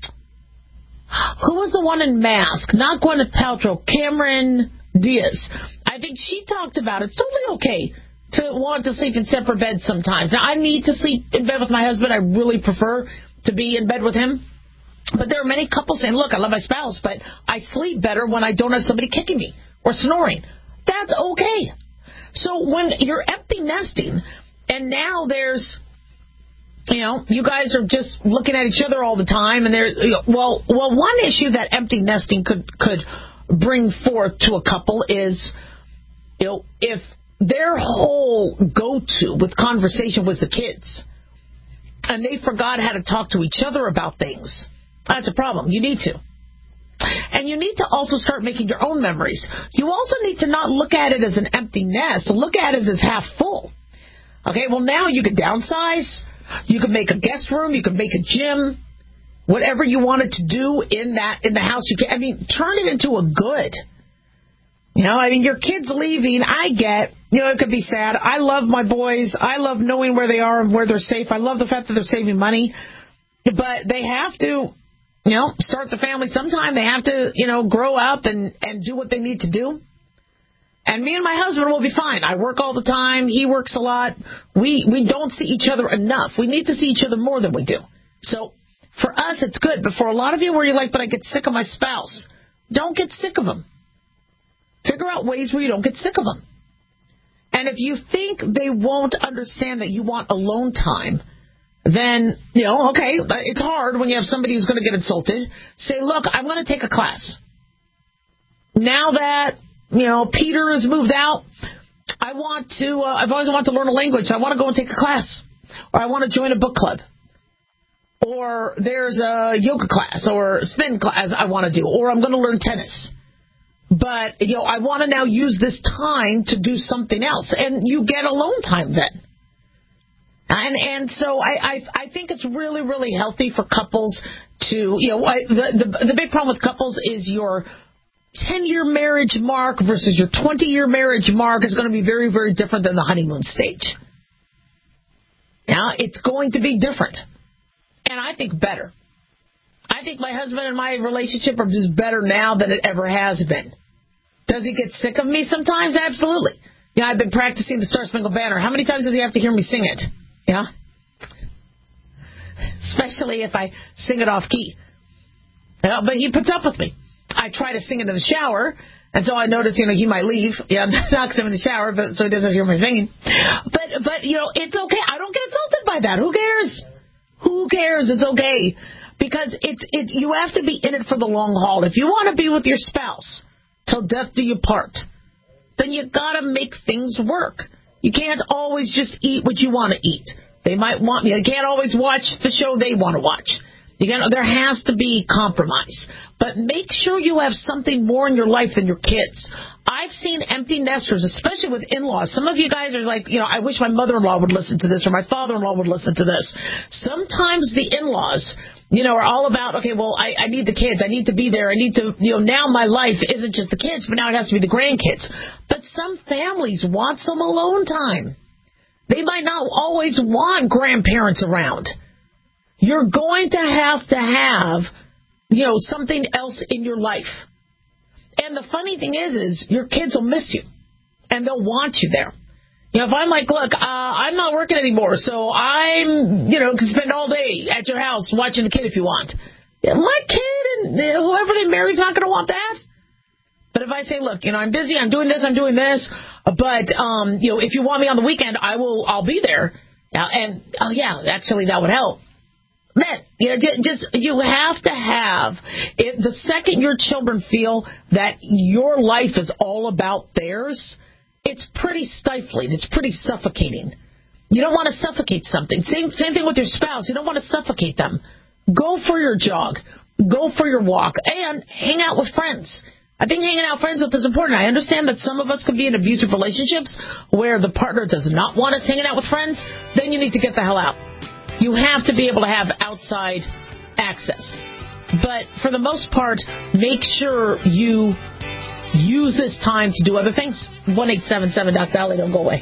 C: who was the one in Mask? Not Gwyneth Paltrow, Cameron Diaz. I think she talked about it's totally okay to want to sleep in separate beds sometimes. Now, I need to sleep in bed with my husband. I really prefer to be in bed with him. But there are many couples saying, look, I love my spouse, but I sleep better when I don't have somebody kicking me or snoring. That's okay. So when you're empty nesting and now there's, you know, you guys are just looking at each other all the time, and there. Well, well, one issue that empty nesting could could bring forth to a couple is, you know, if their whole go-to with conversation was the kids, and they forgot how to talk to each other about things. That's a problem. You need to. And you need to also start making your own memories. You also need to not look at it as an empty nest. Look at it as half full. Okay, well, now you can downsize. You can make a guest room. You can make a gym. Whatever you wanted to do in that in the house, you can. I mean, turn it into a good. You know, I mean, your kids leaving, I get, you know, it could be sad. I love my boys. I love knowing where they are and where they're safe. I love the fact that they're saving money. But they have to, you know, start the family sometime. They have to, you know, grow up and, and do what they need to do. And me and my husband will be fine. I work all the time. He works a lot. We we don't see each other enough. We need to see each other more than we do. So for us, it's good. But for a lot of you where you're like, but I get sick of my spouse, don't get sick of them. Figure out ways where you don't get sick of them. And if you think they won't understand that you want alone time, then, you know, okay, it's hard when you have somebody who's going to get insulted. Say, look, I'm going to take a class. Now that You know, Peter has moved out. I want to, uh, I've always wanted to learn a language. I want to go and take a class. Or I want to join a book club. Or there's a yoga class or spin class I want to do. Or I'm going to learn tennis. But, you know, I want to now use this time to do something else. And you get alone time then. And and so I, I I think it's really, really healthy for couples to, you know, I, the, the the big problem with couples is your ten-year marriage mark versus your twenty-year marriage mark is going to be very, very different than the honeymoon stage. Now, it's going to be different. And I think better. I think my husband and my relationship are just better now than it ever has been. Does he get sick of me sometimes? Absolutely. Yeah, I've been practicing the Star Spangled Banner. How many times does he have to hear me sing it? Yeah? Especially if I sing it off key. Yeah, but he puts up with me. I try to sing it in the shower, and so I notice, you know, he might leave. Yeah, knocks him in the shower, but so he doesn't hear me singing. But, but you know, it's okay. I don't get insulted by that. Who cares? Who cares? It's okay. Because it's it. You have to be in it for the long haul. If you want to be with your spouse till death do you part, then you got to make things work. You can't always just eat what you want to eat. They might want you. You can't always watch the show they want to watch. You got, there has to be compromise. But make sure you have something more in your life than your kids. I've seen empty nesters, especially with in-laws. Some of you guys are like, you know, I wish my mother-in-law would listen to this or my father-in-law would listen to this. Sometimes the in-laws, you know, are all about, okay, well, I, I need the kids. I need to be there. I need to, you know, now my life isn't just the kids, but now it has to be the grandkids. But some families want some alone time. They might not always want grandparents around. You're going to have to have, you know, something else in your life. And the funny thing is, is your kids will miss you, and they'll want you there. You know, if I'm like, look, uh, I'm not working anymore, so I'm, you know, can spend all day at your house watching the kid if you want. My kid and whoever they marry is not going to want that. But if I say, look, you know, I'm busy, I'm doing this, I'm doing this, but, um, you know, if you want me on the weekend, I will, I'll be there. Uh, and, oh, yeah, actually, that would help. Man, you know, just you have to have it, the second your children feel that your life is all about theirs, it's pretty stifling. It's pretty suffocating. You don't want to suffocate something. Same same thing with your spouse. You don't want to suffocate them. Go for your jog. Go for your walk. And hang out with friends. I think hanging out with friends with is important. I understand that some of us could be in abusive relationships where the partner does not want us hanging out with friends. Then you need to get the hell out. You have to be able to have outside access. But for the most part, make sure you use this time to do other things. one eight seven seven Doc Dolly, don't go away.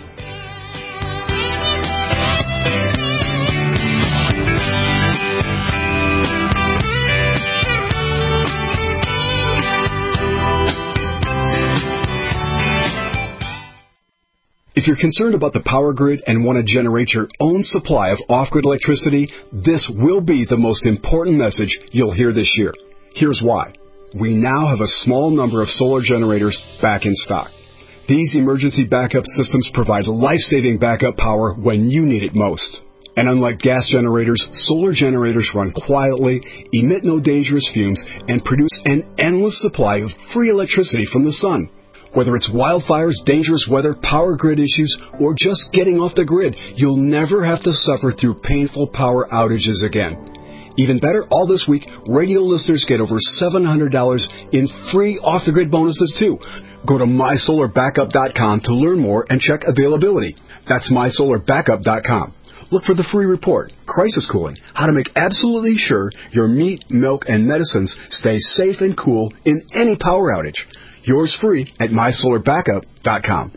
T: If you're concerned about the power grid and want to generate your own supply of off-grid electricity, this will be the most important message you'll hear this year. Here's why. We now have a small number of solar generators back in stock. These emergency backup systems provide life-saving backup power when you need it most. And unlike gas generators, solar generators run quietly, emit no dangerous fumes, and produce an endless supply of free electricity from the sun. Whether it's wildfires, dangerous weather, power grid issues, or just getting off the grid, you'll never have to suffer through painful power outages again. Even better, all this week, radio listeners get over seven hundred dollars in free off-the-grid bonuses, too. Go to my solar backup dot com to learn more and check availability. That's my solar backup dot com. Look for the free report, Crisis Cooling, how to make absolutely sure your meat, milk, and medicines stay safe and cool in any power outage. Yours free at my solar backup dot com.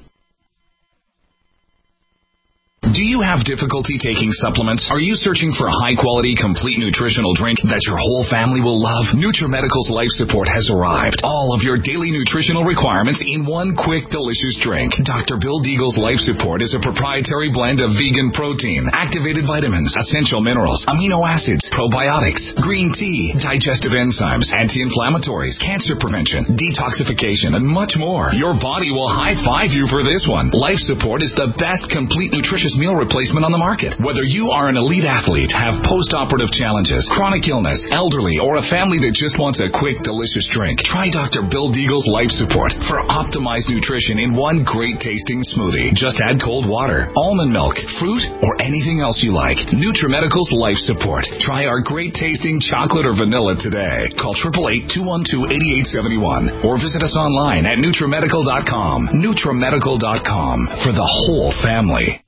U: Do you have difficulty taking supplements? Are you searching for a high-quality, complete nutritional drink that your whole family will love? NutriMedical's Life Support has arrived. All of your daily nutritional requirements in one quick, delicious drink. Doctor Bill Deagle's Life Support is a proprietary blend of vegan protein, activated vitamins, essential minerals, amino acids, probiotics, green tea, digestive enzymes, anti-inflammatories, cancer prevention, detoxification, and much more. Your body will high-five you for this one. Life Support is the best complete nutritious meal replacement on the market. Whether you are an elite athlete, have post-operative challenges, chronic illness, elderly, or a family that just wants a quick, delicious drink, try Doctor Bill Deagle's Life Support for optimized nutrition in one great-tasting smoothie. Just add cold water, almond milk, fruit, or anything else you like. NutriMedical's Life Support. Try our great-tasting chocolate or vanilla today. Call eight eight eight, two one two, eight eight seven one or visit us online at NutriMedical dot com. NutriMedical dot com for the whole family.